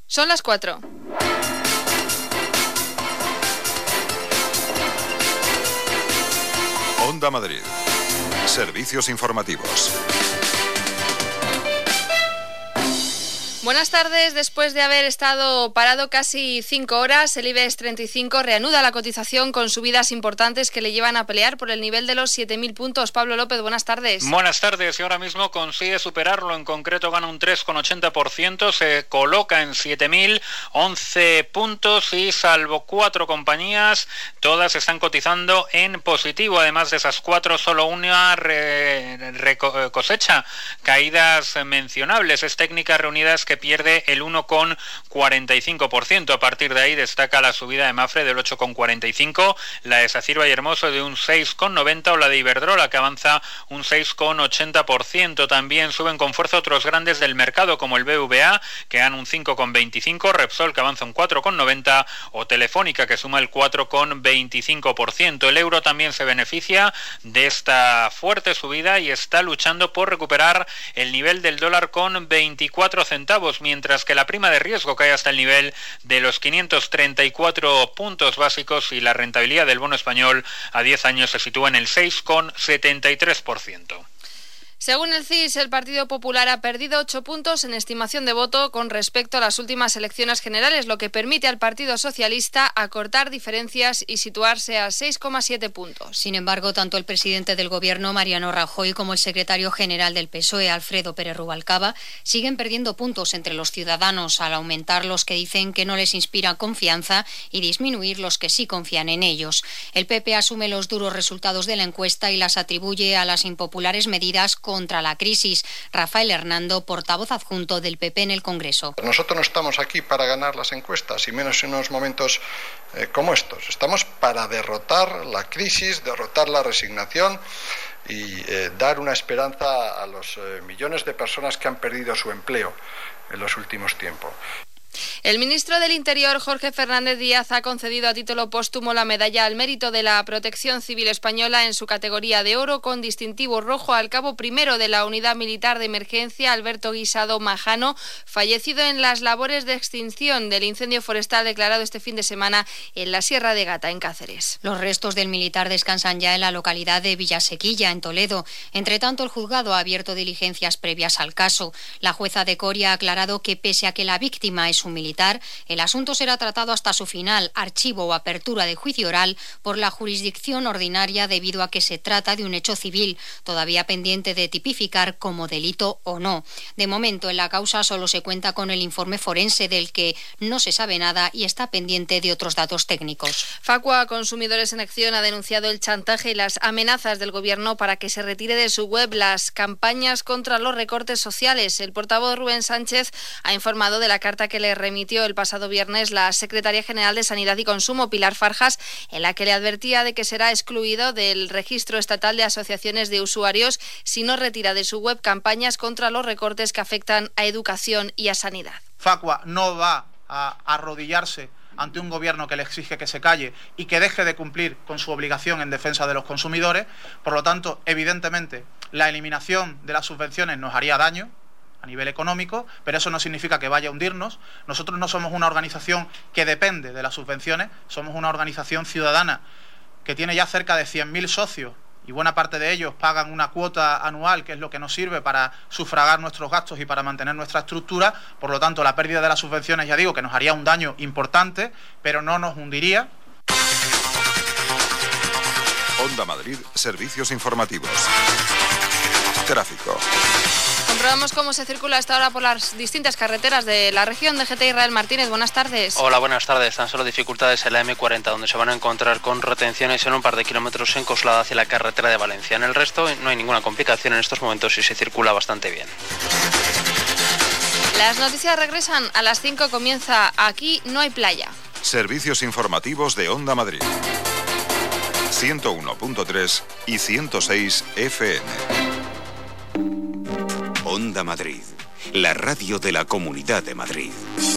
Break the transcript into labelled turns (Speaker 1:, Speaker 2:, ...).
Speaker 1: Son las 4.
Speaker 2: Onda Madrid. Servicios informativos.
Speaker 1: Buenas tardes. Después de haber estado parado casi 5 horas, el IBEX 35 reanuda la cotización con subidas importantes que le llevan a pelear por el nivel de los 7.000 puntos. Pablo López, buenas tardes.
Speaker 3: Buenas tardes. Y ahora mismo consigue superarlo. En concreto gana un 3,80%. Se coloca en 7.011 puntos y salvo 4 compañías, todas están cotizando en positivo. Además de esas 4, solo una cosecha caídas mencionables. Es Técnicas Reunidas, que pierde el 1,45%. A partir de ahí destaca la subida de Mafre del 8,45%, la de Sacir Vallehermoso de un 6,90% o la de Iberdrola, que avanza un 6,80%. También suben con fuerza otros grandes del mercado, como el BVA, que gana un 5,25%, Repsol, que avanza un 4,90%, o Telefónica, que suma el 4,25%. El euro también se beneficia de esta fuerte subida y está luchando por recuperar el nivel del dólar con 24 centavos, mientras que la prima de riesgo cae hasta el nivel de los 534 puntos básicos y la rentabilidad del bono español a 10 años se sitúa en el 6,73%.
Speaker 1: Según el CIS, el Partido Popular ha perdido 8 puntos en estimación de voto con respecto a las últimas elecciones generales, lo que permite al Partido Socialista acortar diferencias y situarse a 6,7 puntos.
Speaker 4: Sin embargo, tanto el presidente del Gobierno, Mariano Rajoy, como el secretario general del PSOE, Alfredo Pérez Rubalcaba, siguen perdiendo puntos entre los ciudadanos al aumentar los que dicen que no les inspira confianza y disminuir los que sí confían en ellos. El PP asume los duros resultados de la encuesta y las atribuye a las impopulares medidas contra la crisis. Rafael Hernando, portavoz adjunto del PP en el Congreso.
Speaker 5: Nosotros no estamos aquí para ganar las encuestas, y menos en unos momentos como estos. Estamos para derrotar la crisis, derrotar la resignación y dar una esperanza a los millones de personas que han perdido su empleo en los últimos tiempos.
Speaker 1: El ministro del Interior, Jorge Fernández Díaz, ha concedido a título póstumo la medalla al mérito de la Protección Civil Española en su categoría de oro con distintivo rojo al cabo primero de la Unidad Militar de Emergencia, Alberto Guisado Majano, fallecido en las labores de extinción del incendio forestal declarado este fin de semana en la Sierra de Gata, en Cáceres.
Speaker 4: Los restos del militar descansan ya en la localidad de Villasequilla, en Toledo. Entre tanto, el juzgado ha abierto diligencias previas al caso. La jueza de Coria ha aclarado que, pese a que la víctima es un militar, el asunto será tratado hasta su final, archivo o apertura de juicio oral por la jurisdicción ordinaria, debido a que se trata de un hecho civil, todavía pendiente de tipificar como delito o no. De momento, en la causa solo se cuenta con el informe forense, del que no se sabe nada y está pendiente de otros datos técnicos.
Speaker 1: Facua Consumidores en Acción ha denunciado el chantaje y las amenazas del Gobierno para que se retire de su web las campañas contra los recortes sociales. El portavoz Rubén Sánchez ha informado de la carta que le remitió el pasado viernes la secretaria general de Sanidad y Consumo, Pilar Farjas, en la que le advertía de que será excluido del registro estatal de asociaciones de usuarios si no retira de su web campañas contra los recortes que afectan a educación y a sanidad.
Speaker 6: Facua no va a arrodillarse ante un gobierno que le exige que se calle y que deje de cumplir con su obligación en defensa de los consumidores. Por lo tanto, evidentemente, la eliminación de las subvenciones nos haría daño a nivel económico, pero eso no significa que vaya a hundirnos. Nosotros no somos una organización que depende de las subvenciones, somos una organización ciudadana que tiene ya cerca de 100.000 socios y buena parte de ellos pagan una cuota anual, que es lo que nos sirve para sufragar nuestros gastos y para mantener nuestra estructura. Por lo tanto, la pérdida de las subvenciones, ya digo, que nos haría un daño importante, pero no nos hundiría.
Speaker 2: Onda Madrid, servicios informativos. Tráfico.
Speaker 1: Comprobamos cómo se circula a esta hora por las distintas carreteras de la región. DGT Israel Martínez, buenas tardes.
Speaker 7: Hola, buenas tardes. Tan solo dificultades en la M40, donde se van a encontrar con retenciones en un par de kilómetros en Coslada hacia la carretera de Valencia. En el resto no hay ninguna complicación en estos momentos y se circula bastante bien.
Speaker 1: Las noticias regresan a las 5, comienza Aquí no hay playa.
Speaker 2: Servicios informativos de Onda Madrid. 101.3 y 106 FM.
Speaker 8: Onda Madrid, la radio de la Comunidad de Madrid.